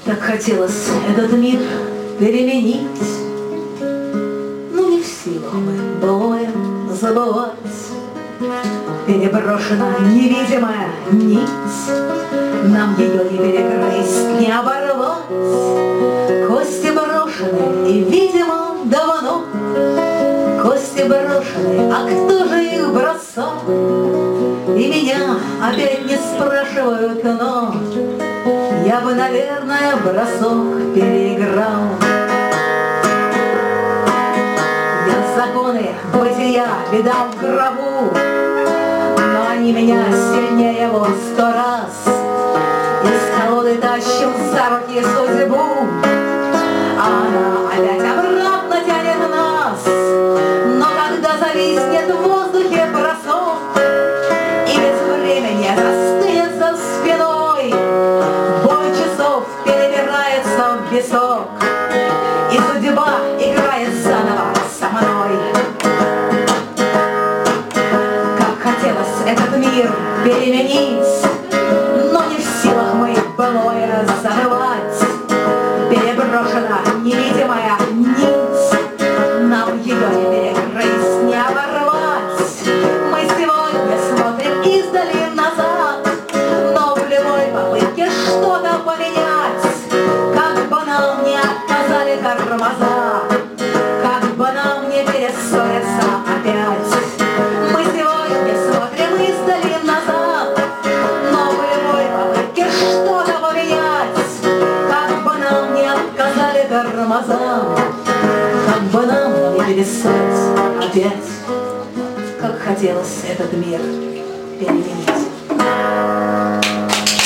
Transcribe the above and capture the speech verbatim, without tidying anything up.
Так хотелось этот мир переменить, но не в силах мы былое забывать. Переброшена невидимая нить, нам ее не перегрызть, не оборвать. Кости брошены, и, видимо, давно. Кости брошены, а кто же их бросал? И меня опять не спрашивают, но я бы, наверное, бросок переиграл. Я законы бытия видал в гробу, но они меня сильнее его сто раз. Из колоды тащил за руки судьбу, а она опять обратно тянет нас. Но когда зависнет в воздухе бросок, и без времени застынет за спиной, бой часов перебирается в песок, и судьба играет заново со мной. Как хотелось этот мир переменить, но не в силах мы былое забывать. Переброшена невидимая нить, нам ее не перегрызть, не оборвать. Мы сегодня смотрим издали назад, но в любой попытке что-то поменять, как бы нам не отказали тормоза, как бы нам не перессориться опять. Мы сегодня смотрим издали назад, но в любой попытке что-то поменять, как бы нам не отказали тормоза, как бы нам не перессориться опять. Как хотелось этот мир переменить.